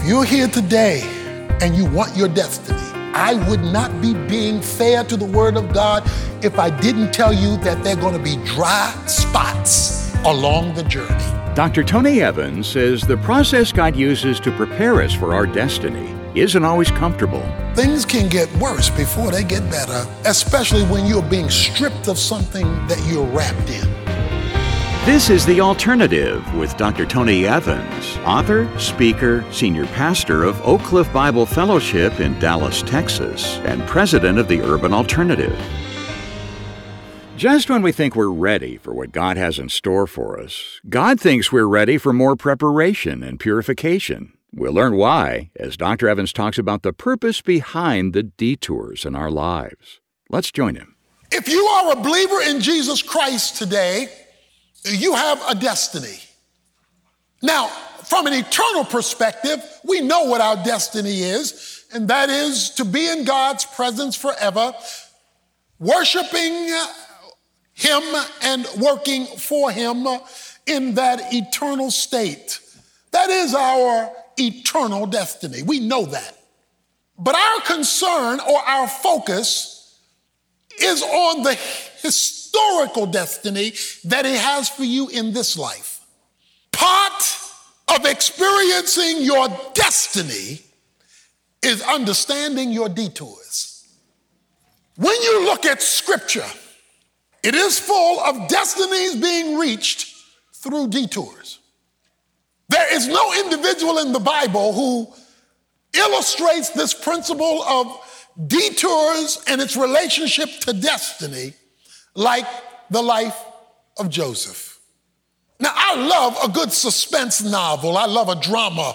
you're here today and you want your destiny, I would not be being fair to the Word of God if I didn't tell you that there are going to be dry spots along the journey. Dr. Tony Evans says the process God uses to prepare us for our destiny isn't always comfortable. Things can get worse before they get better, especially when you're being stripped of something that you're wrapped in. This is The Alternative with Dr. Tony Evans, author, speaker, senior pastor of Oak Cliff Bible Fellowship in Dallas, Texas, and president of the Urban Alternative. Just when we think we're ready for what God has in store for us, God thinks we're ready for more preparation and purification. We'll learn why as Dr. Evans talks about the purpose behind the detours in our lives. Let's join him. If you are a believer in Jesus Christ today, you have a destiny. Now, from an eternal perspective, we know what our destiny is, and that is to be in God's presence forever, worshiping Him and working for Him in that eternal state. That is our eternal destiny. We know that. But our concern or our focus is on the historical destiny that He has for you in this life. Part of experiencing your destiny is understanding your detours. When you look at Scripture, it is full of destinies being reached through detours. There is no individual in the Bible who illustrates this principle of detours and its relationship to destiny like the life of Joseph. Now, I love a good suspense novel. I love a drama.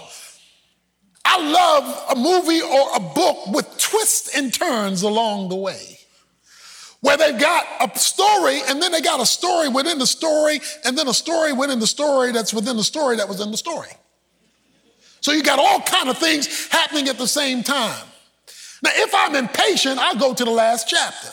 I love a movie or a book with twists and turns along the way, where they've got a story and then they got a story within the story and then a story within the story that's within the story that was in the story. So you got all kind of things happening at the same time. Now, if I'm impatient, I'll go to the last chapter,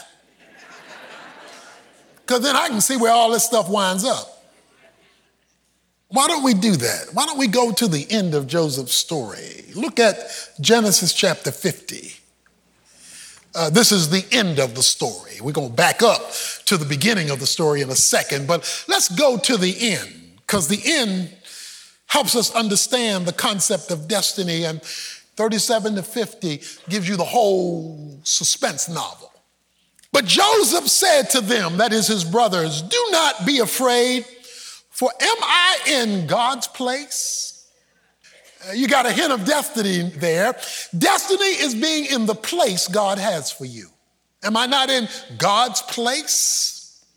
because then I can see where all this stuff winds up. Why don't we do that? Why don't we go to the end of Joseph's story? Look at Genesis chapter 50. This is the end of the story. We're going to back up to the beginning of the story in a second, but let's go to the end, because the end helps us understand the concept of destiny, and 37 to 50 gives you the whole suspense novel. But Joseph said to them, that is his brothers, "Do not be afraid, for am I in God's place?" You got a hint of destiny there. Destiny is being in the place God has for you. Am I not in God's place?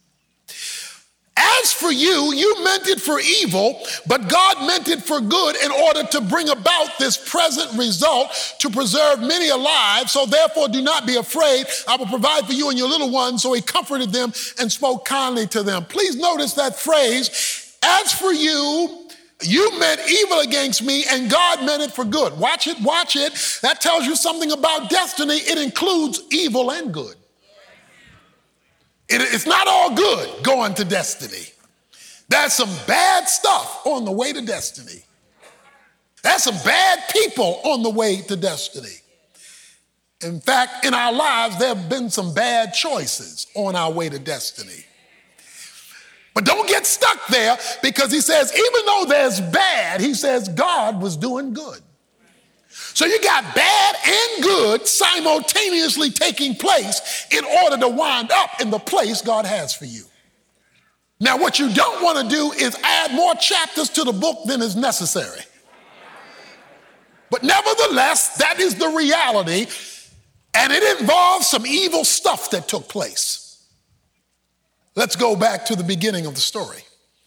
As for you, you meant it for evil, but God meant it for good in order to bring about this present result, to preserve many alive. So therefore, do not be afraid. I will provide for you and your little ones. So he comforted them and spoke kindly to them. Please notice that phrase, as for you, you meant evil against me, and God meant it for good. Watch it, watch it. That tells you something about destiny. It includes evil and good. It's not all good going to destiny. There's some bad stuff on the way to destiny. There's some bad people on the way to destiny. In fact, in our lives, there have been some bad choices on our way to destiny. But don't get stuck there, because he says, even though there's bad, he says God was doing good. So you got bad and good simultaneously taking place in order to wind up in the place God has for you. Now, what you don't want to do is add more chapters to the book than is necessary. But nevertheless, that is the reality, and it involves some evil stuff that took place. Let's go back to the beginning of the story.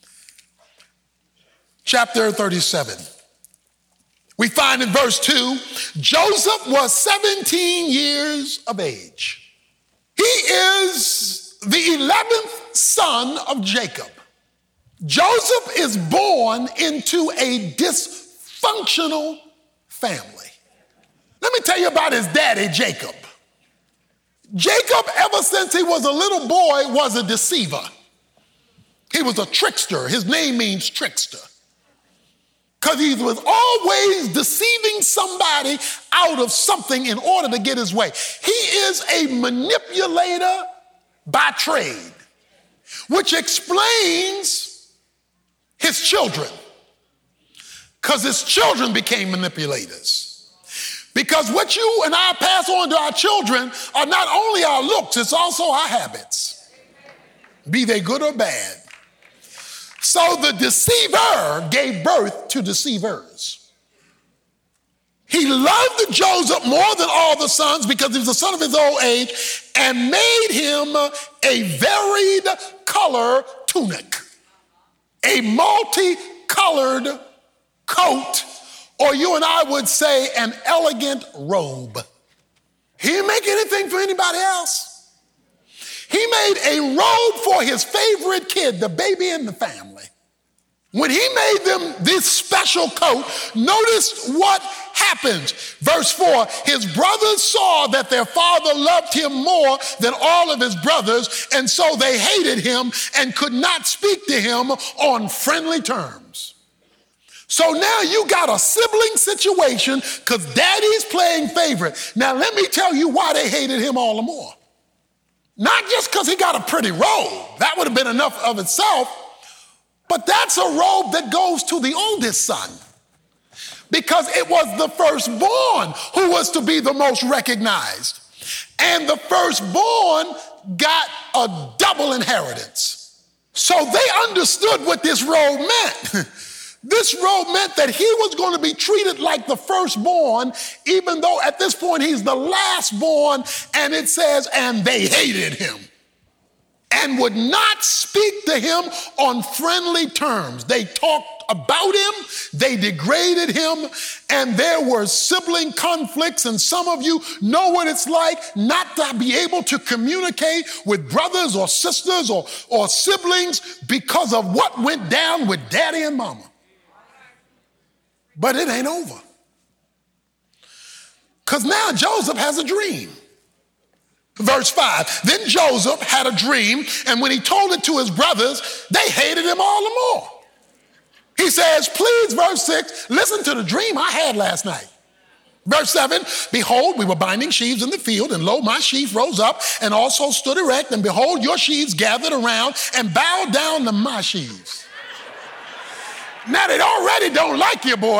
Chapter 37. We find in verse 2, Joseph was 17 years of age. He is the 11th son of Jacob. Joseph is born into a dysfunctional family. Let me tell you about his daddy, Jacob. Jacob, ever since he was a little boy, was a deceiver. He was a trickster. His name means trickster. Because he was always deceiving somebody out of something in order to get his way. He is a manipulator by trade, which explains his children, because his children became manipulators. Because what you and I pass on to our children are not only our looks, it's also our habits, be they good or bad. So the deceiver gave birth to deceivers. He loved Joseph more than all the sons because he was the son of his old age, and made him a varied color tunic, a multicolored coat, or you and I would say an elegant robe. He didn't make anything for anybody else. He made a robe for his favorite kid, the baby in the family. When he made them this special coat, notice what happens. Verse 4, his brothers saw that their father loved him more than all of his brothers, and so they hated him and could not speak to him on friendly terms. So now you got a sibling situation because daddy's playing favorite. Now let me tell you why they hated him all the more. Not just because he got a pretty robe. That would have been enough of itself. But that's a robe that goes to the oldest son, because it was the firstborn who was to be the most recognized. And the firstborn got a double inheritance. So they understood what this robe meant. This robe meant that he was going to be treated like the firstborn, even though at this point he's the lastborn, and it says, and they hated him and would not speak to him on friendly terms. They talked about him, they degraded him, and there were sibling conflicts, and some of you know what it's like not to be able to communicate with brothers or sisters or siblings because of what went down with daddy and mama. But it ain't over. Because now Joseph has a dream. Verse 5, then Joseph had a dream, and when he told it to his brothers, they hated him all the more. He says, please, verse 6, listen to the dream I had last night. Verse 7, behold, we were binding sheaves in the field, and lo, my sheaf rose up and also stood erect, and behold, your sheaves gathered around and bowed down to my sheaves. Now they already don't like you, boy.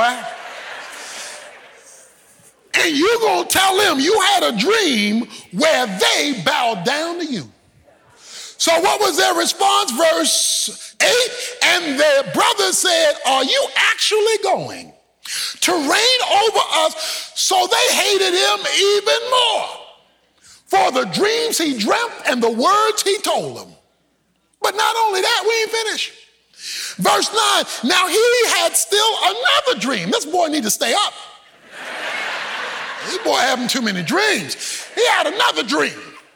And you're going to tell them you had a dream where they bowed down to you. So what was their response? Verse 8, and their brother said, are you actually going to reign over us? So they hated him even more for the dreams he dreamt and the words he told them. But not only that, we ain't finished. Verse 9, now he had still another dream. This boy need to stay up. This boy having too many dreams. He had another dream.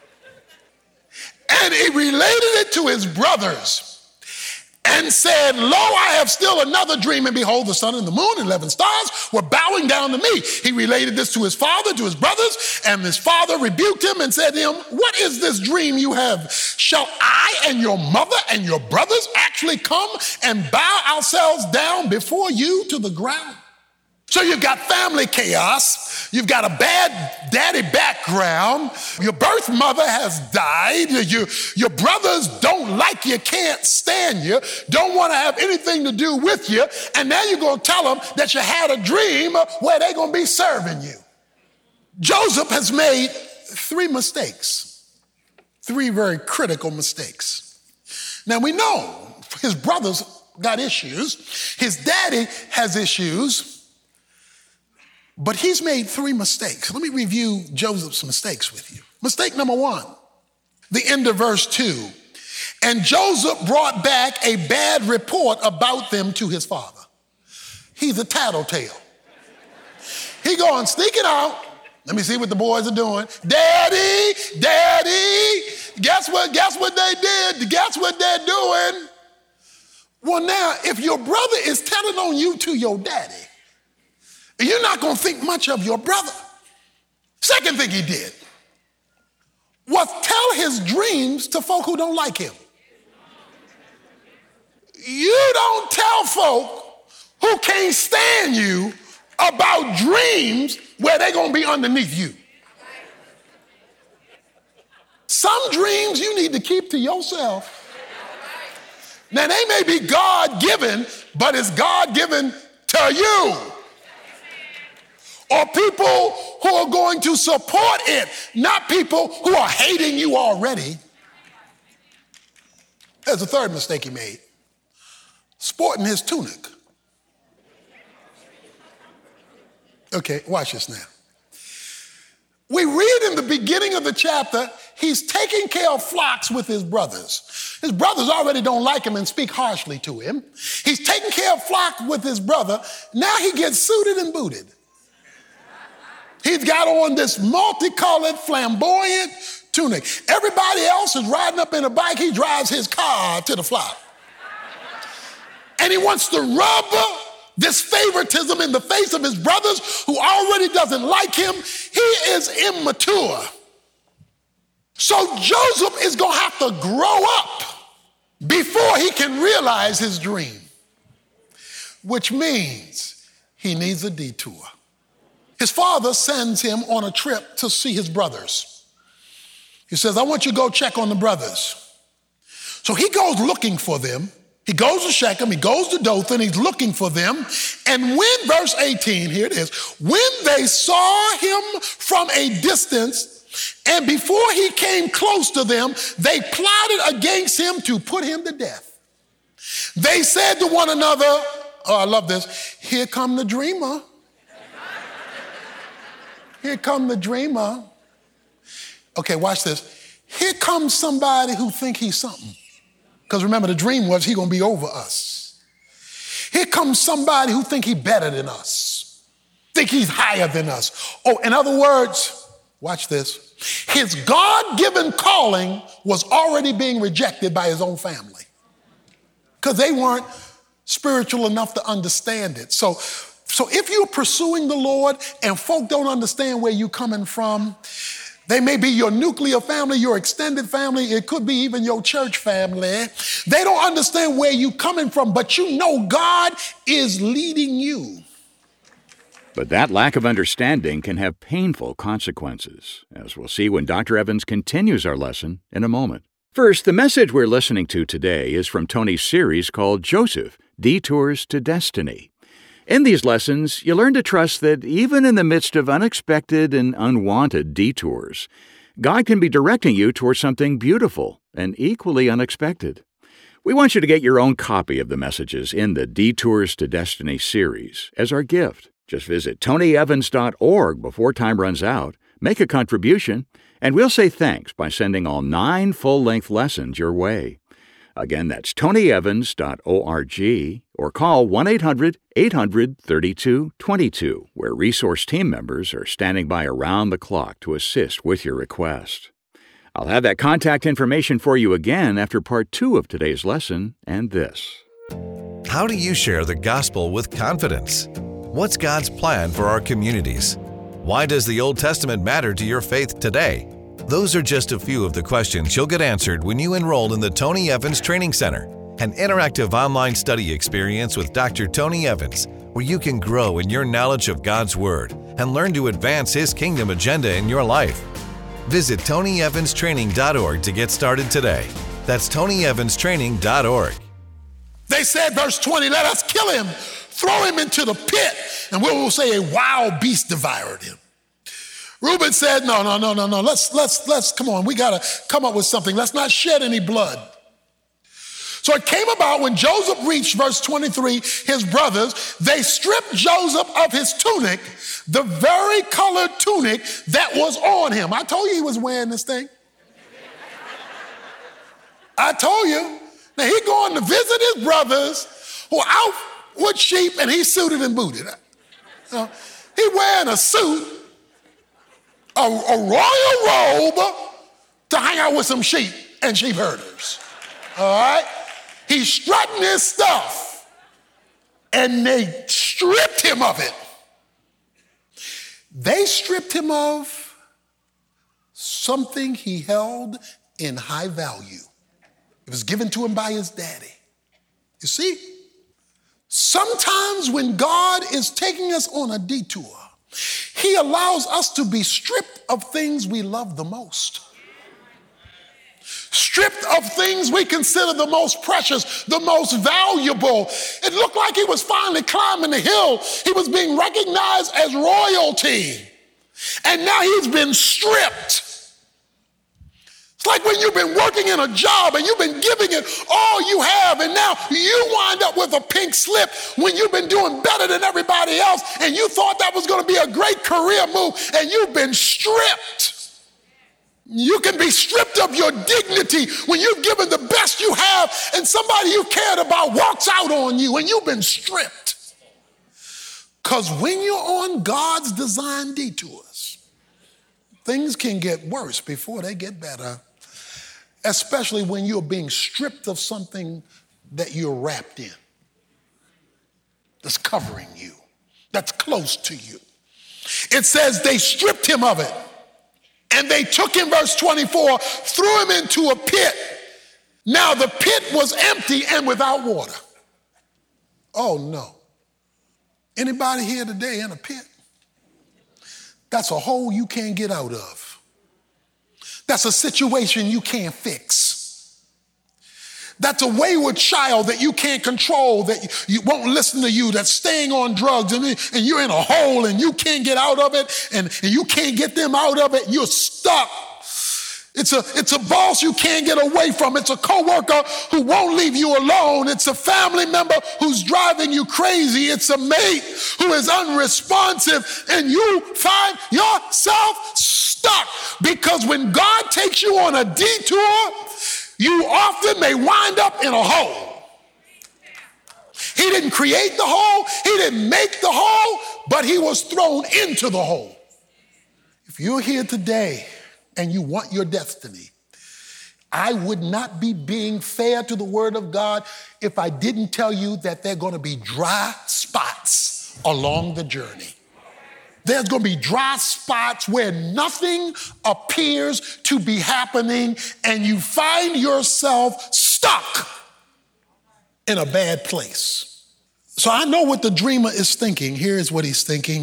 And he related it to his brothers and said, lo, I have still another dream, and behold, the sun and the moon and 11 stars were bowing down to me. He related this to his father, to his brothers, and his father rebuked him and said to him, what is this dream you have? Shall I and your mother and your brothers actually come and bow ourselves down before you to the ground? So you've got family chaos, you've got a bad daddy background, your birth mother has died, your brothers don't like you, can't stand you, don't want to have anything to do with you, and now you're going to tell them that you had a dream where they're going to be serving you. Joseph has made 3 mistakes, 3 very critical mistakes. Now we know his brothers got issues, his daddy has issues, but he's made 3 mistakes. Let me review Joseph's mistakes with you. Mistake number 1, the end of verse 2. And Joseph brought back a bad report about them to his father. He's a tattletale. He going, sneak it out. Let me see what the boys are doing. Daddy, guess what they did? Guess what they're doing? Well, now, if your brother is telling on you to your daddy, you're not going to think much of your brother. Second thing he did was tell his dreams to folk who don't like him. You don't tell folk who can't stand you about dreams where they're going to be underneath you. Some dreams you need to keep to yourself. Now, they may be God-given, but it's God-given to you. Or people who are going to support it, not people who are hating you already. There's a third mistake he made. Sporting his tunic. Okay, watch this now. We read in the beginning of the chapter, he's taking care of flocks with his brothers. His brothers already don't like him and speak harshly to him. He's taking care of flock with his brother. Now he gets suited and booted. He's got on this multicolored, flamboyant tunic. Everybody else is riding up in a bike. He drives his car to the flock. And he wants to rub this favoritism in the face of his brothers who already doesn't like him. He is immature. So Joseph is going to have to grow up before he can realize his dream, which means he needs a detour. His father sends him on a trip to see his brothers. He says, I want you to go check on the brothers. So he goes looking for them. He goes to Shechem, he goes to Dothan, he's looking for them. And when, verse 18, here it is, when they saw him from a distance, and before he came close to them, they plotted against him to put him to death. They said to one another, oh, I love this, here come the dreamer. Here come the dreamer. Okay, watch this. Here comes somebody who think he's something. Because remember, the dream was he gonna be over us. Here comes somebody who think he better than us, think he's higher than us. Oh, in other words, watch this. His God-given calling was already being rejected by his own family because they weren't spiritual enough to understand it. So if you're pursuing the Lord and folk don't understand where you're coming from, they may be your nuclear family, your extended family. It could be even your church family. They don't understand where you're coming from, but you know God is leading you. But that lack of understanding can have painful consequences, as we'll see when Dr. Evans continues our lesson in a moment. First, the message we're listening to today is from Tony's series called Joseph, Detours to Destiny. In these lessons, you learn to trust that even in the midst of unexpected and unwanted detours, God can be directing you towards something beautiful and equally unexpected. We want you to get your own copy of the messages in the Detours to Destiny series as our gift. Just visit tonyevans.org before time runs out, make a contribution, and we'll say thanks by sending all 9 full-length lessons your way. Again, that's tonyevans.org or call 1-800-800-3222, where resource team members are standing by around the clock to assist with your request. I'll have that contact information for you again after part 2 of today's lesson and this. How do you share the gospel with confidence? What's God's plan for our communities? Why does the Old Testament matter to your faith today? Those are just a few of the questions you'll get answered when you enroll in the Tony Evans Training Center, an interactive online study experience with Dr. Tony Evans, where you can grow in your knowledge of God's Word and learn to advance His kingdom agenda in your life. Visit TonyEvansTraining.org to get started today. That's TonyEvansTraining.org. They said, verse 20, let us kill him, throw him into the pit, and we will say a wild beast devoured him. Reuben said, no, let's come on, we got to come up with something. Let's not shed any blood. So it came about when Joseph reached verse 23, his brothers, they stripped Joseph of his tunic, the very colored tunic that was on him. I told you he was wearing this thing. I told you. Now he going to visit his brothers who are out with sheep and he's suited and booted. He wearing a suit, a royal robe to hang out with some sheep and sheep herders. All right? He's strutting his stuff and they stripped him of it. They stripped him of something he held in high value. It was given to him by his daddy. You see? Sometimes when God is taking us on a detour, he allows us to be stripped of things we love the most. Stripped of things we consider the most precious, the most valuable. It looked like he was finally climbing the hill. He was being recognized as royalty. And now he's been stripped. It's like when you've been working in a job and you've been giving it all you have, and now you wind up with a pink slip when you've been doing better than everybody else, and you thought that was going to be a great career move, and you've been stripped. You can be stripped of your dignity when you've given the best you have, and somebody you cared about walks out on you, and you've been stripped. Because when you're on God's design detours, things can get worse before they get better. Especially when you're being stripped of something that you're wrapped in, that's covering you, that's close to you. It says they stripped him of it, and they took him, verse 24, threw him into a pit. Now the pit was empty and without water. Oh no. Anybody here today in a pit? That's a hole you can't get out of. That's a situation you can't fix. That's a wayward child that you can't control, that you won't listen to you, that's staying on drugs, and you're in a hole and you can't get out of it, and you can't get them out of it. You're stuck. It's a boss you can't get away from. It's a coworker who won't leave you alone. It's a family member who's driving you crazy. It's a mate who is unresponsive, and you find yourself stuck. Because when God takes you on a detour, you often may wind up in a hole. He didn't create the hole. He didn't make the hole, but he was thrown into the hole. If you're here today and you want your destiny, I would not be being fair to the word of God if I didn't tell you that there are going to be dry spots along the journey. There's going to be dry spots where nothing appears to be happening, and you find yourself stuck in a bad place. So I know what the dreamer is thinking. Here's what he's thinking.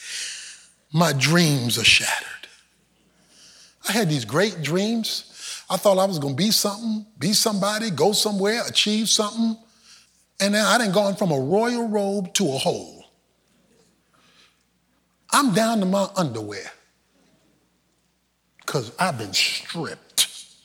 My dreams are shattered. I had these great dreams. I thought I was going to be something, be somebody, go somewhere, achieve something. And then I done gone from a royal robe to a hole. I'm down to my underwear because I've been stripped.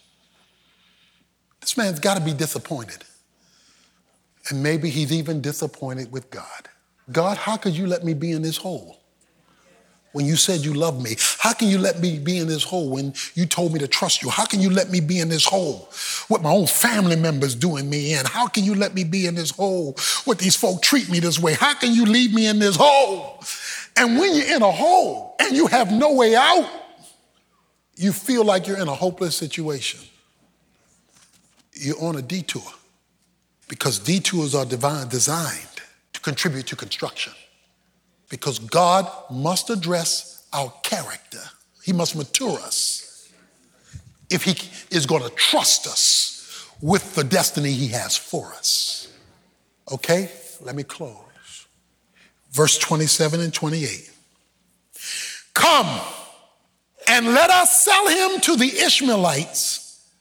This man's got to be disappointed. And maybe he's even disappointed with God. God, how could you let me be in this hole when you said you love me? How can you let me be in this hole when you told me to trust you? How can you let me be in this hole with my own family members doing me in? How can you let me be in this hole with these folk treat me this way? How can you leave me in this hole? And when you're in a hole and you have no way out, you feel like you're in a hopeless situation. You're on a detour because detours are designed to contribute to construction. Because God must address our character. He must mature us if he is going to trust us with the destiny he has for us. Okay, let me close. Verse 27 and 28. Come and let us sell him to the Ishmaelites.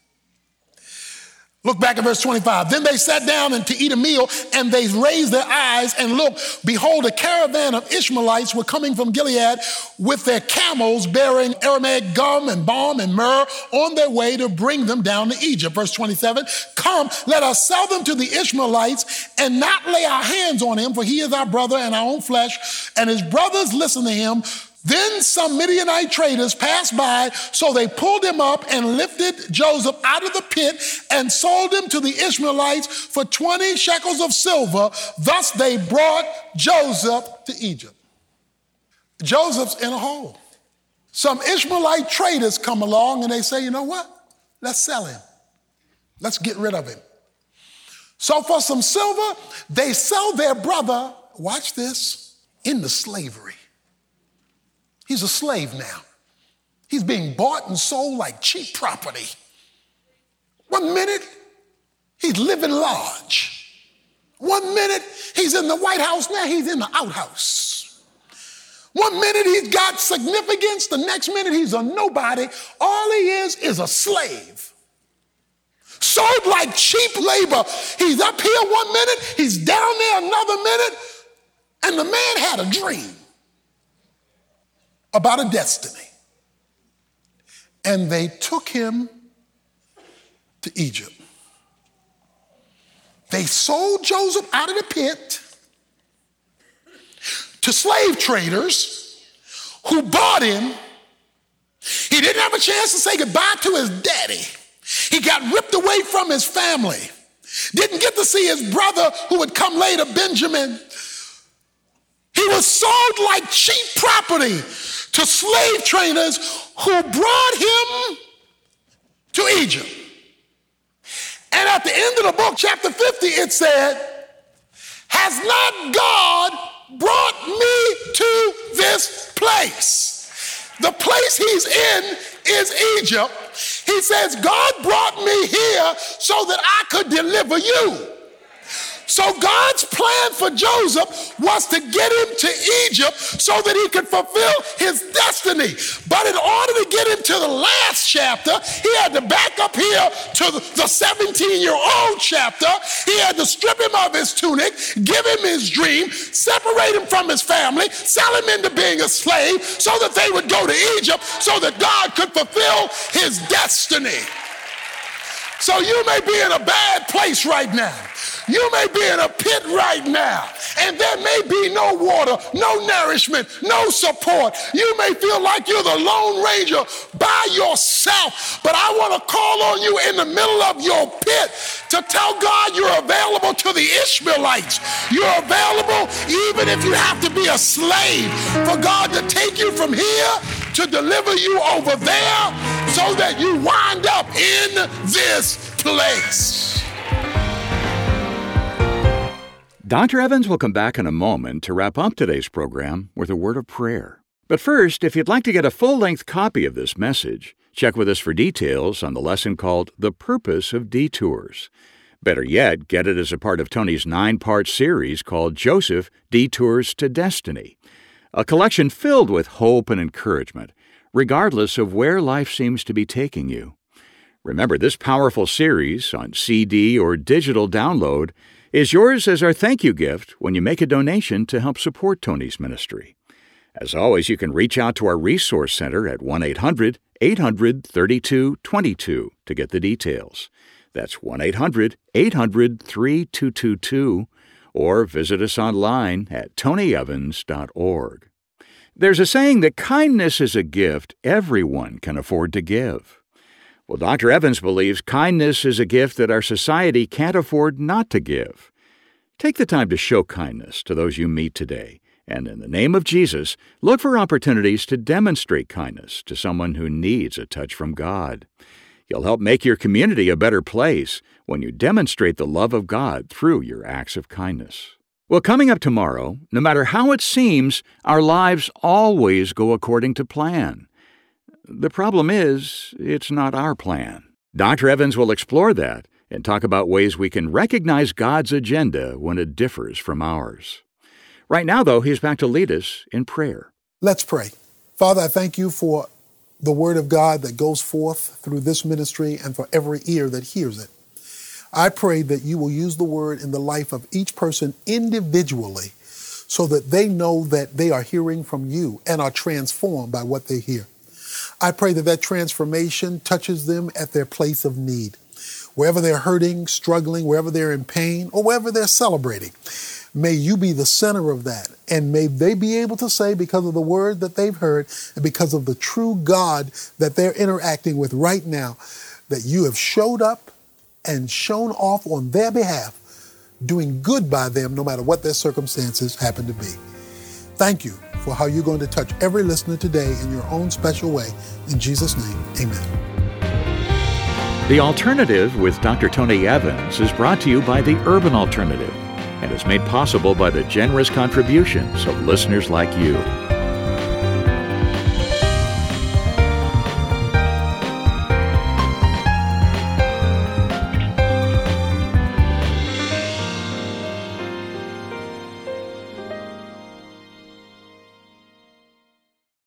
Look back at verse 25. Then they sat down and to eat a meal, and they raised their eyes and looked. Behold, a caravan of Ishmaelites were coming from Gilead with their camels bearing aromatic gum and balm and myrrh on their way to bring them down to Egypt. Verse 27, come, let us sell them to the Ishmaelites and not lay our hands on him, for he is our brother and our own flesh. And his brothers listened to him. Then some Midianite traders passed by, so they pulled him up and lifted Joseph out of the pit and sold him to the Ishmaelites for 20 shekels of silver. Thus they brought Joseph to Egypt. Joseph's in a hole. Some Ishmaelite traders come along and they say, you know what? Let's sell him. Let's get rid of him. So for some silver, they sell their brother, watch this, into slavery. He's a slave now. He's being bought and sold like cheap property. 1 minute, he's living large. 1 minute he's in the White House, now he's in the outhouse. 1 minute he's got significance, the next minute he's a nobody. All he is a slave. Sold like cheap labor. He's up here 1 minute, he's down there another minute, and the man had a dream about a destiny. And they took him to Egypt. They sold Joseph out of the pit to slave traders who bought him. He didn't have a chance to say goodbye to his daddy. He got ripped away from his family. Didn't get to see his brother who would come later, Benjamin. He was sold like cheap property to slave traders who brought him to Egypt. And at the end of the book, chapter 50, it said, has not God brought me to this place? The place he's in is Egypt. He says, God brought me here so that I could deliver you. So God's plan for Joseph was to get him to Egypt so that he could fulfill his destiny. But in order to get him to the last chapter, he had to back up here to the 17-year-old chapter. He had to strip him of his tunic, give him his dream, separate him from his family, sell him into being a slave so that they would go to Egypt so that God could fulfill his destiny. So you may be in a bad place right now. You may be in a pit right now, and there may be no water, no nourishment, no support. You may feel like you're the Lone Ranger by yourself, but I want to call on you in the middle of your pit to tell God you're available to the Ishmaelites. You're available even if you have to be a slave for God to take you from here to deliver you over there so that you wind up in this place. Dr. Evans will come back in a moment to wrap up today's program with a word of prayer. But first, if you'd like to get a full-length copy of this message, check with us for details on the lesson called The Purpose of Detours. Better yet, get it as a part of Tony's 9-part series called Joseph Detours to Destiny, a collection filled with hope and encouragement, regardless of where life seems to be taking you. Remember, this powerful series on CD or digital download is yours as our thank you gift when you make a donation to help support Tony's ministry. As always, you can reach out to our Resource Center at 1-800-800-3222 to get the details. That's 1-800-800-3222, or visit us online at tonyevans.org. There's a saying that kindness is a gift everyone can afford to give. Well, Dr. Evans believes kindness is a gift that our society can't afford not to give. Take the time to show kindness to those you meet today, and in the name of Jesus, look for opportunities to demonstrate kindness to someone who needs a touch from God. You'll help make your community a better place when you demonstrate the love of God through your acts of kindness. Well, coming up tomorrow, no matter how it seems, our lives always go according to plan. The problem is, it's not our plan. Dr. Evans will explore that and talk about ways we can recognize God's agenda when it differs from ours. Right now, though, he's back to lead us in prayer. Let's pray. Father, I thank you for the word of God that goes forth through this ministry and for every ear that hears it. I pray that you will use the word in the life of each person individually so that they know that they are hearing from you and are transformed by what they hear. I pray that transformation touches them at their place of need. Wherever they're hurting, struggling, wherever they're in pain, or wherever they're celebrating, may you be the center of that. And may they be able to say, because of the word that they've heard and because of the true God that they're interacting with right now, that you have showed up and shown off on their behalf, doing good by them no matter what their circumstances happen to be. Thank you for how you're going to touch every listener today in your own special way. In Jesus' name, amen. The Alternative with Dr. Tony Evans is brought to you by the Urban Alternative and is made possible by the generous contributions of listeners like you.